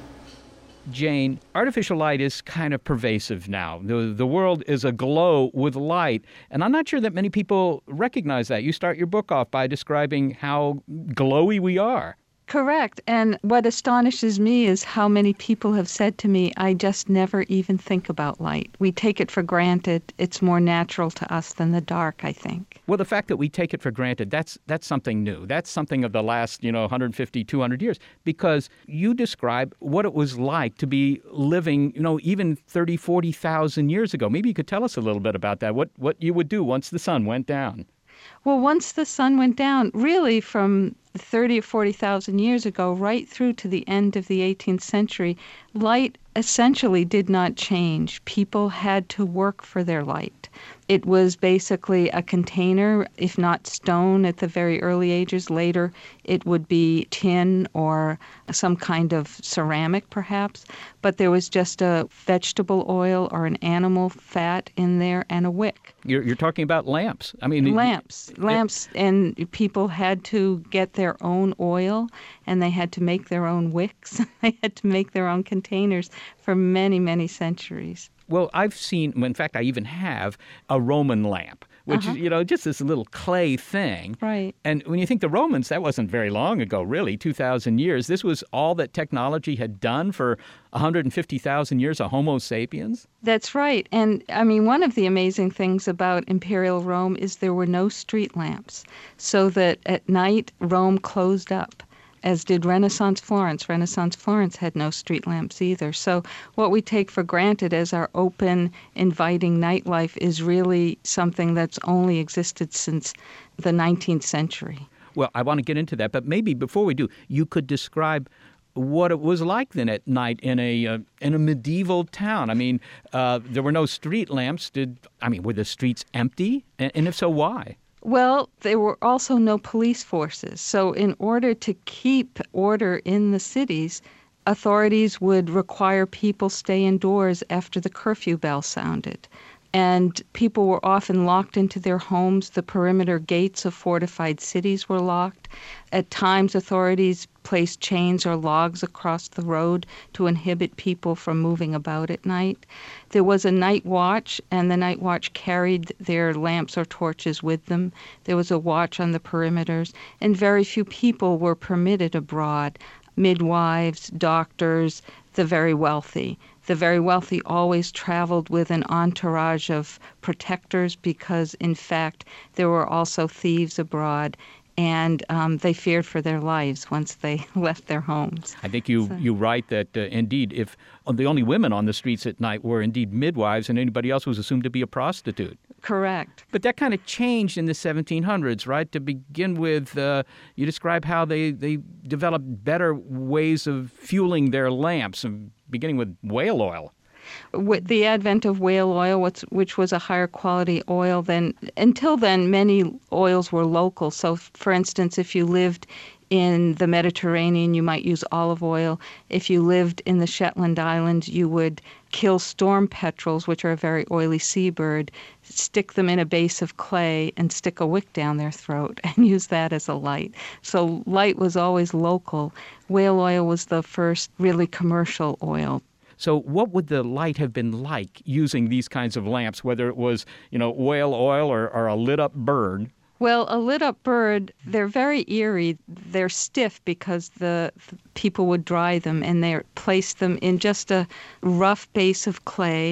Jane, artificial light is kind of pervasive now. The, the world is aglow with light, and I'm not sure that many people recognize that. You start your book off by describing how glowy we are. Correct. And what astonishes me is how many people have said to me, I just never even think about light. We take it for granted. It's more natural to us than the dark, I think. Well, the fact that we take it for granted, that's that's something new. That's something of the last, you know, one hundred fifty, two hundred years, because you describe what it was like to be living, you know, even thirty, forty thousand years ago. Maybe you could tell us a little bit about that, what, what you would do once the sun went down. Well, once the sun went down, really from thirty or forty thousand years ago, right through to the end of the eighteenth century, light essentially did not change. People had to work for their light. It was basically a container, if not stone at the very early ages. Later, it would be tin or some kind of ceramic, perhaps. But there was just a vegetable oil or an animal fat in there and a wick. You're, you're talking about lamps. I mean, lamps, it, lamps, and people had to get their own oil, and they had to make their own wicks. They had to make their own containers for many, many centuries. Well, I've seen, in fact, I even have a Roman lamp, which uh-huh. is, you know, just this little clay thing. Right. And when you think the Romans, that wasn't very long ago, really, two thousand years. This was all that technology had done for one hundred fifty thousand years of Homo sapiens. That's right. And, I mean, one of the amazing things about Imperial Rome is there were no street lamps, so that at night Rome closed up, as did Renaissance Florence. Renaissance Florence had no street lamps either. So what we take for granted as our open, inviting nightlife is really something that's only existed since the nineteenth century. Well, I want to get into that, but maybe before we do, you could describe what it was like then at night in a uh, in a medieval town. I mean, uh, there were no street lamps. Did I mean, were the streets empty? And, and if so, why? Well, there were also no police forces. So in order to keep order in the cities, authorities would require people stay indoors after the curfew bell sounded. And people were often locked into their homes. The perimeter gates of fortified cities were locked. At times, authorities placed chains or logs across the road to inhibit people from moving about at night. There was a night watch, and the night watch carried their lamps or torches with them. There was a watch on the perimeters, and very few people were permitted abroad. Midwives, doctors, the very wealthy. The very wealthy always traveled with an entourage of protectors because, in fact, there were also thieves abroad, and um, they feared for their lives once they left their homes. I think you, so. you write that, uh, indeed, if the only women on the streets at night were indeed midwives and anybody else was assumed to be a prostitute. Correct. But that kind of changed in the seventeen hundreds, right? To begin with, uh, you describe how they, they developed better ways of fueling their lamps, beginning with whale oil. With the advent of whale oil, which was a higher quality oil than, until then, many oils were local. So, for instance, if you lived in the Mediterranean, you might use olive oil. If you lived in the Shetland Islands, you would kill storm petrels, which are a very oily seabird, stick them in a base of clay and stick a wick down their throat and use that as a light. So light was always local. Whale oil was the first really commercial oil. So what would the light have been like using these kinds of lamps, whether it was, you know, whale oil or, or a lit-up bird? Well, a lit-up bird, they're very eerie. They're stiff because the, the people would dry them, and they placed them in just a rough base of clay.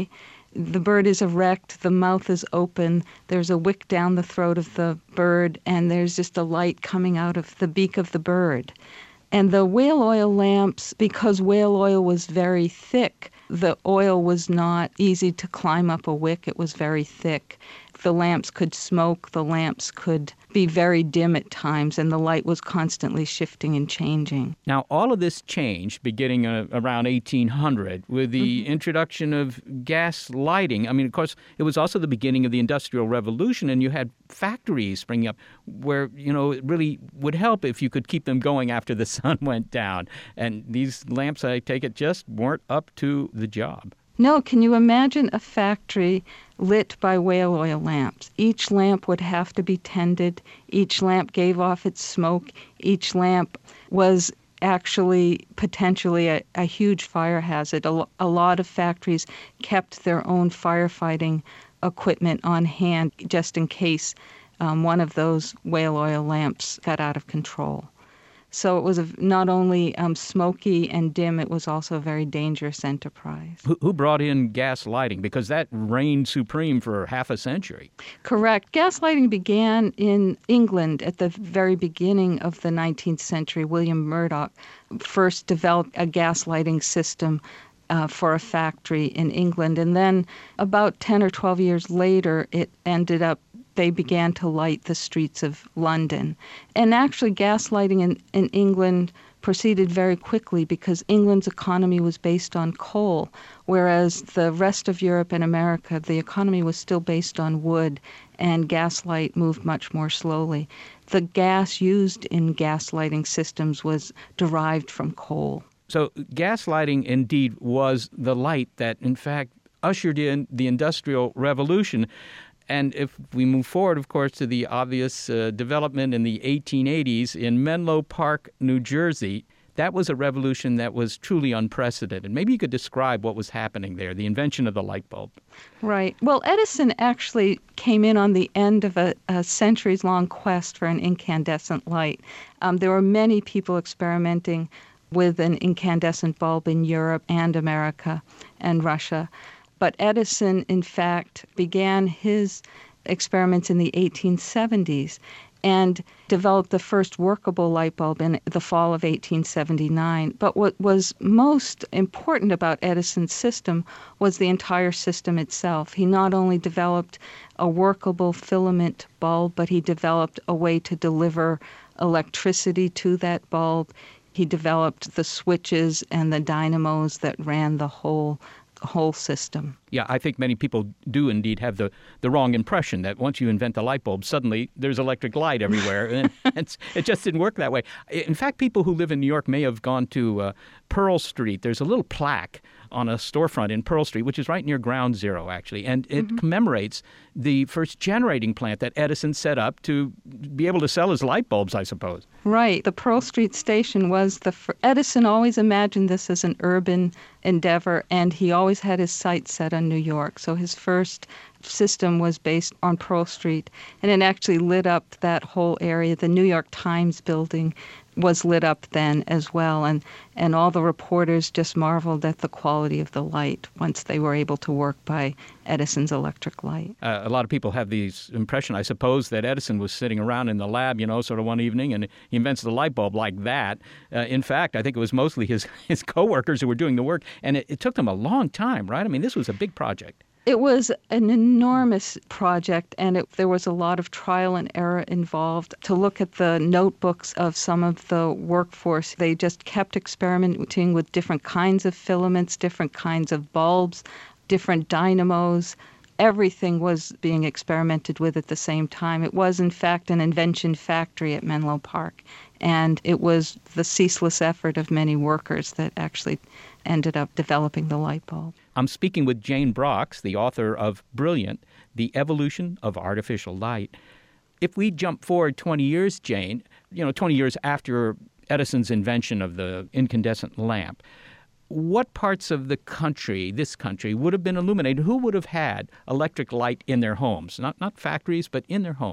The bird is erect, the mouth is open, there's a wick down the throat of the bird, and there's just a light coming out of the beak of the bird. And the whale oil lamps, because whale oil was very thick, the oil was not easy to climb up a wick. It was very thick. The lamps could smoke, the lamps could be very dim at times, and the light was constantly shifting and changing. Now, all of this changed beginning uh, around eighteen hundred with the Mm-hmm. introduction of gas lighting. I mean, of course, it was also the beginning of the Industrial Revolution, and you had factories springing up where, you know, it really would help if you could keep them going after the sun went down. And these lamps, I take it, just weren't up to the job. No, can you imagine a factory lit by whale oil lamps? Each lamp would have to be tended. Each lamp gave off its smoke. Each lamp was actually potentially a, a huge fire hazard. A, a lot of factories kept their own firefighting equipment on hand just in case um, one of those whale oil lamps got out of control. So it was a, not only um, smoky and dim, it was also a very dangerous enterprise. Who, who brought in gas lighting? Because that reigned supreme for half a century. Correct. Gas lighting began in England at the very beginning of the nineteenth century. William Murdoch first developed a gas lighting system uh, for a factory in England. And then about ten or twelve years later, it ended up they began to light the streets of London. And actually, gas lighting in, in England proceeded very quickly because England's economy was based on coal, whereas the rest of Europe and America, the economy was still based on wood, and gaslight moved much more slowly. The gas used in gas lighting systems was derived from coal. So gas lighting indeed was the light that, in fact, ushered in the Industrial Revolution. And if we move forward, of course, to the obvious uh, development in the eighteen eighties in Menlo Park, New Jersey, that was a revolution that was truly unprecedented. Maybe you could describe what was happening there, the invention of the light bulb. Right. Well, Edison actually came in on the end of a, a centuries-long quest for an incandescent light. Um, there were many people experimenting with an incandescent bulb in Europe and America and Russia. But Edison, in fact, began his experiments in the eighteen seventies and developed the first workable light bulb in the fall of eighteen seventy-nine. But what was most important about Edison's system was the entire system itself. He not only developed a workable filament bulb, but he developed a way to deliver electricity to that bulb. He developed the switches and the dynamos that ran the whole whole system. Yeah, I think many people do indeed have the, the wrong impression that once you invent the light bulb, suddenly there's electric light everywhere. And it's, it just didn't work that way. In fact, people who live in New York may have gone to uh, Pearl Street. There's a little plaque on a storefront in Pearl Street, which is right near Ground Zero, actually. And it mm-hmm. commemorates the first generating plant that Edison set up to be able to sell his light bulbs, I suppose. Right. The Pearl Street station was the fir- Edison always imagined this as an urban endeavor, and he always had his sights set on New York. So his first system was based on Pearl Street, and it actually lit up that whole area. The New York Times building was lit up then as well, and, and all the reporters just marveled at the quality of the light once they were able to work by Edison's electric light. Uh, a lot of people have this impression, I suppose, that Edison was sitting around in the lab, you know, sort of one evening, and he invents the light bulb like that. Uh, in fact, I think it was mostly his, his coworkers who were doing the work, and it, it took them a long time, right? I mean, this was a big project. It was an enormous project, and it, there was a lot of trial and error involved. To look at the notebooks of some of the workforce, they just kept experimenting with different kinds of filaments, different kinds of bulbs, different dynamos. Everything was being experimented with at the same time. It was, in fact, an invention factory at Menlo Park, and it was the ceaseless effort of many workers that actually ended up developing the light bulb. I'm speaking with Jane Brox, the author of Brilliant, The Evolution of Artificial Light. If we jump forward twenty years, Jane, you know, twenty years after Edison's invention of the incandescent lamp, what parts of the country, this country, would have been illuminated? Who would have had electric light in their homes? Not not factories, but in their homes.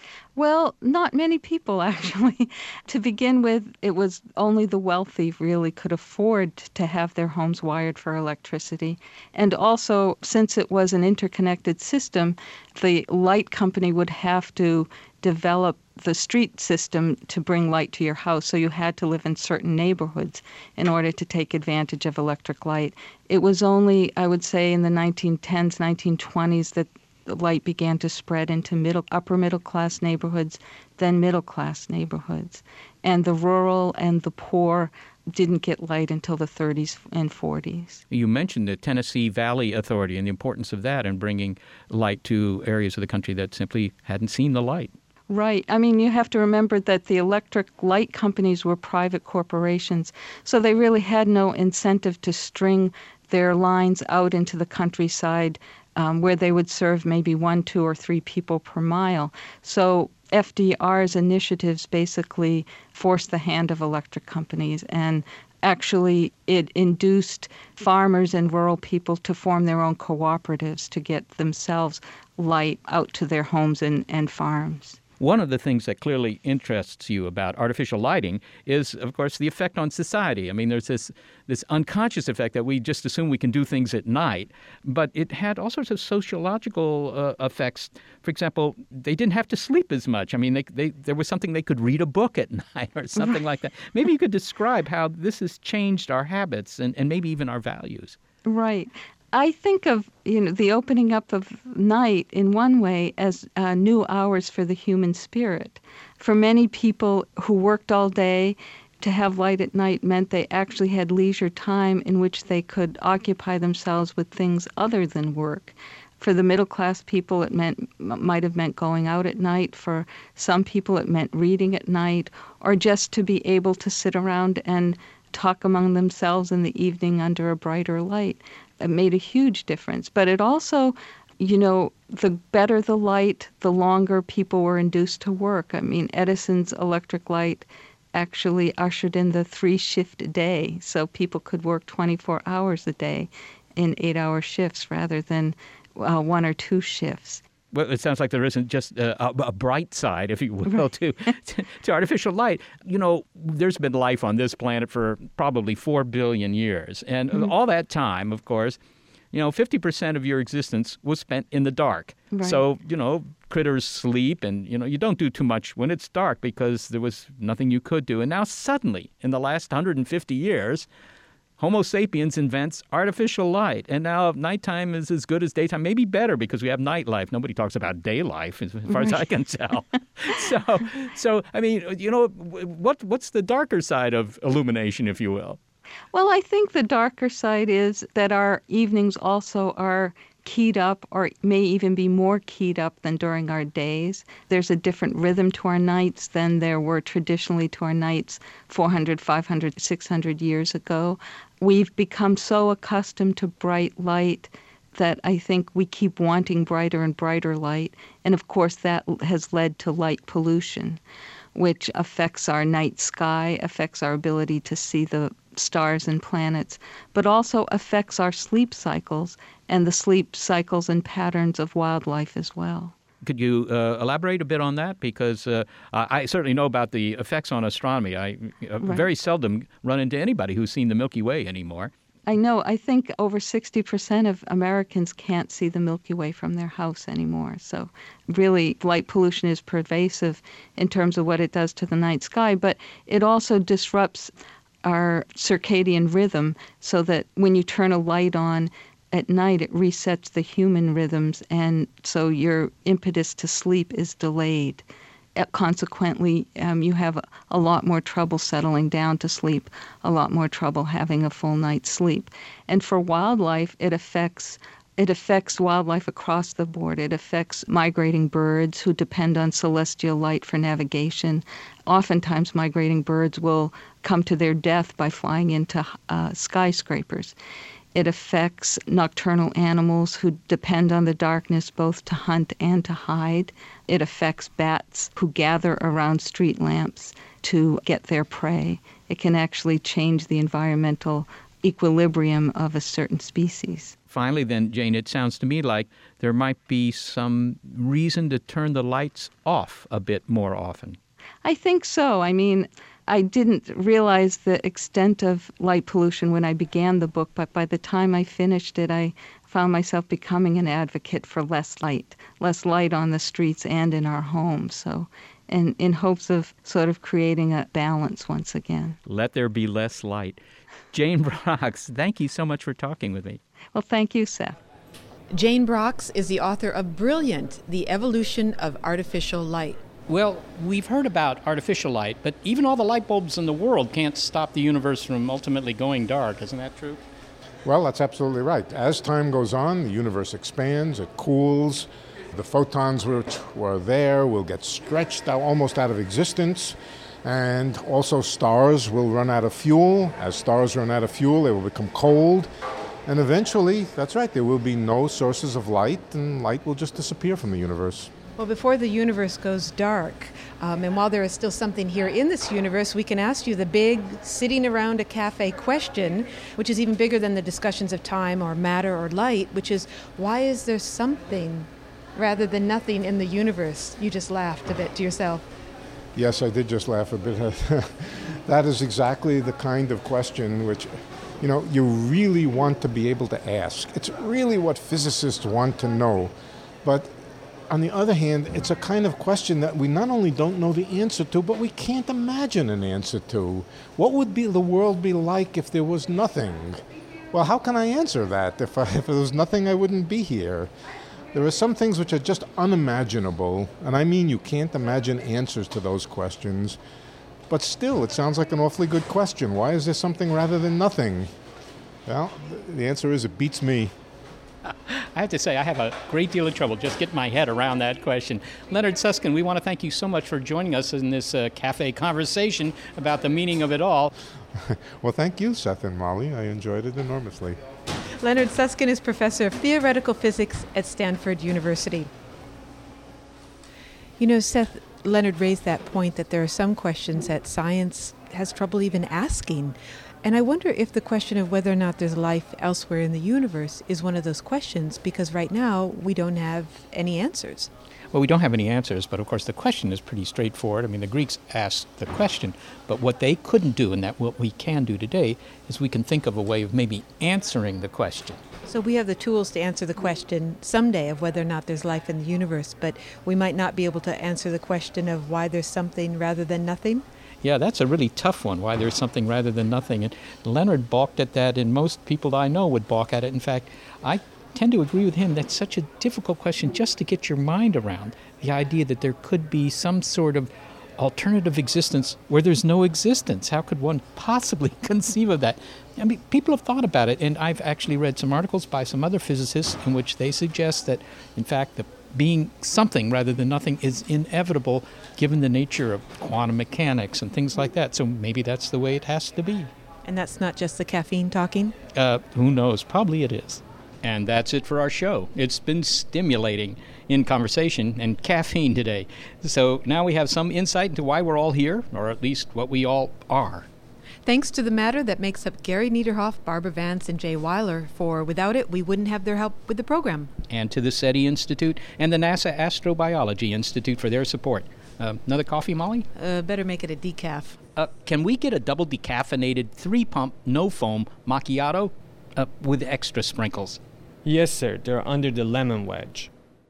Well, not many people, actually. To begin with, it was only the wealthy really could afford to have their homes wired for electricity. And also, since it was an interconnected system, the light company would have to develop the street system to bring light to your house, so you had to live in certain neighborhoods in order to take advantage of electric light. It was only, I would say, in the nineteen tens, nineteen twenties that the light began to spread into middle, upper middle class neighborhoods, then middle class neighborhoods. And the rural and the poor didn't get light until the thirties and forties. You mentioned the Tennessee Valley Authority and the importance of that in bringing light to areas of the country that simply hadn't seen the light. Right. I mean, you have to remember that the electric light companies were private corporations, so they really had no incentive to string their lines out into the countryside um, where they would serve maybe one, two, or three people per mile. So F D R's initiatives basically forced the hand of electric companies, and actually it induced farmers and rural people to form their own cooperatives to get themselves light out to their homes and, and farms. One of the things that clearly interests you about artificial lighting is, of course, the effect on society. I mean, there's this this unconscious effect that we just assume we can do things at night, but it had all sorts of sociological uh, effects. For example, they didn't have to sleep as much. I mean, they, they, there was something they could read a book at night or something like that. Maybe you could describe how this has changed our habits and, and maybe even our values. Right. I think of, you know, the opening up of night in one way as uh, new hours for the human spirit. For many people who worked all day, to have light at night meant they actually had leisure time in which they could occupy themselves with things other than work. For the middle class people, it meant might have meant going out at night. For some people, it meant reading at night, or just to be able to sit around and talk among themselves in the evening under a brighter light. It made a huge difference. But it also, you know, the better the light, the longer people were induced to work. I mean, Edison's electric light actually ushered in the three-shift day, so people could work twenty-four hours a day in eight-hour shifts rather than uh, one or two shifts. Well, it sounds like there isn't just a, a, a bright side, if you will, to, to to artificial light. You know, there's been life on this planet for probably four billion years. And mm-hmm. all that time, of course, you know, fifty percent of your existence was spent in the dark. Right. So, you know, critters sleep and, you know, you don't do too much when it's dark because there was nothing you could do. And now suddenly, in the last one hundred fifty years, Homo sapiens invents artificial light, and now nighttime is as good as daytime, maybe better because we have nightlife. Nobody talks about day life, as far as I can tell. so, so I mean, you know, what what's the darker side of illumination, if you will? Well, I think the darker side is that our evenings also are keyed up, or may even be more keyed up than during our days. There's a different rhythm to our nights than there were traditionally to our nights four hundred, five hundred, six hundred years ago. We've become so accustomed to bright light that I think we keep wanting brighter and brighter light. And of course, that has led to light pollution, which affects our night sky, affects our ability to see the stars and planets, but also affects our sleep cycles and the sleep cycles and patterns of wildlife as well. Could you uh, elaborate a bit on that? Because uh, I certainly know about the effects on astronomy. I uh, right. very seldom run into anybody who's seen the Milky Way anymore. I know. I think over sixty percent of Americans can't see the Milky Way from their house anymore. So really, light pollution is pervasive in terms of what it does to the night sky, but it also disrupts our circadian rhythm so that when you turn a light on at night, it resets the human rhythms, and so your impetus to sleep is delayed. Consequently, um, you have a lot more trouble settling down to sleep, a lot more trouble having a full night's sleep. And for wildlife, it affects it affects wildlife across the board. It affects migrating birds who depend on celestial light for navigation. Oftentimes, migrating birds will come to their death by flying into uh, skyscrapers. It affects nocturnal animals who depend on the darkness both to hunt and to hide. It affects bats who gather around street lamps to get their prey. It can actually change the environmental equilibrium of a certain species. Finally, then, Jane, it sounds to me like there might be some reason to turn the lights off a bit more often. I think so. I mean, I didn't realize the extent of light pollution when I began the book, but by the time I finished it, I found myself becoming an advocate for less light, less light on the streets and in our homes. So, in, in hopes of sort of creating a balance once again. Let there be less light. Jane Brox, thank you so much for talking with me. Well, thank you, Seth. Jane Brox is the author of Brilliant, The Evolution of Artificial Light. Well, we've heard about artificial light, but even all the light bulbs in the world can't stop the universe from ultimately going dark. Isn't that true? Well, that's absolutely right. As time goes on, the universe expands, it cools. The photons which were there will get stretched out, almost out of existence. And also stars will run out of fuel. As stars run out of fuel, they will become cold. And eventually, that's right, there will be no sources of light, and light will just disappear from the universe. Well, before the universe goes dark, um, and while there is still something here in this universe, we can ask you the big sitting around a cafe question, which is even bigger than the discussions of time or matter or light, which is, why is there something rather than nothing in the universe? You just laughed a bit to yourself. Yes, I did just laugh a bit. That is exactly the kind of question which, you know, you really want to be able to ask. It's really what physicists want to know. But on the other hand, it's a kind of question that we not only don't know the answer to, but we can't imagine an answer to. What would be the world be like if there was nothing? Well, how can I answer that? If, I, if there was nothing, I wouldn't be here. There are some things which are just unimaginable, and I mean you can't imagine answers to those questions. But still, it sounds like an awfully good question. Why is there something rather than nothing? Well, the answer is it beats me. I have to say, I have a great deal of trouble just getting my head around that question. Leonard Susskind, we want to thank you so much for joining us in this uh, cafe conversation about the meaning of it all. Well, thank you, Seth and Molly. I enjoyed it enormously. Leonard Susskind is professor of theoretical physics at Stanford University. You know, Seth, Leonard raised that point that there are some questions that science has trouble even asking. And I wonder if the question of whether or not there's life elsewhere in the universe is one of those questions, because right now we don't have any answers. Well, we don't have any answers, but of course the question is pretty straightforward. I mean, the Greeks asked the question, but what they couldn't do, and that what we can do today, is we can think of a way of maybe answering the question. So we have the tools to answer the question someday of whether or not there's life in the universe, but we might not be able to answer the question of why there's something rather than nothing? Yeah, that's a really tough one, why there's something rather than nothing. And Leonard balked at that, and most people I know would balk at it. In fact, I tend to agree with him. That's such a difficult question just to get your mind around. The idea that there could be some sort of alternative existence where there's no existence. How could one possibly conceive of that? I mean, people have thought about it, and I've actually read some articles by some other physicists in which they suggest that, in fact, the being something rather than nothing is inevitable given the nature of quantum mechanics and things like that. So maybe that's the way it has to be. And that's not just the caffeine talking? Uh, who knows? Probably it is. And that's it for our show. It's been stimulating in conversation and caffeine today. So now we have some insight into why we're all here, or at least what we all are. Thanks to the matter that makes up Gary Niederhoff, Barbara Vance, and Jay Weiler, for without it, we wouldn't have their help with the program. And to the SETI Institute and the NASA Astrobiology Institute for their support. Uh, another coffee, Molly? Uh, better make it a decaf. Uh, can we get a double decaffeinated, three-pump, no-foam macchiato uh, with extra sprinkles? Yes, sir. They're under the lemon wedge.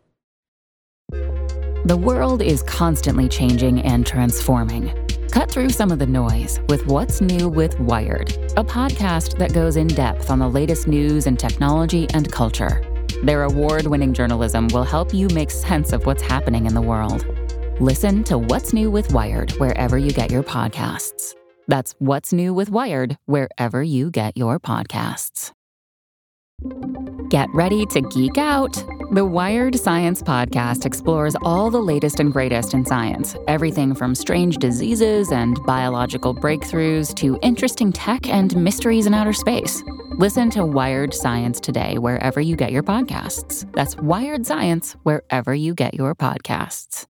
The world is constantly changing and transforming. Cut through some of the noise with What's New with Wired, a podcast that goes in depth on the latest news in technology and culture. Their award-winning journalism will help you make sense of what's happening in the world. Listen to What's New with Wired wherever you get your podcasts. That's What's New with Wired wherever you get your podcasts. Get ready to geek out. The Wired Science Podcast explores all the latest and greatest in science, everything from strange diseases and biological breakthroughs to interesting tech and mysteries in outer space. Listen to Wired Science today wherever you get your podcasts. That's Wired Science wherever you get your podcasts.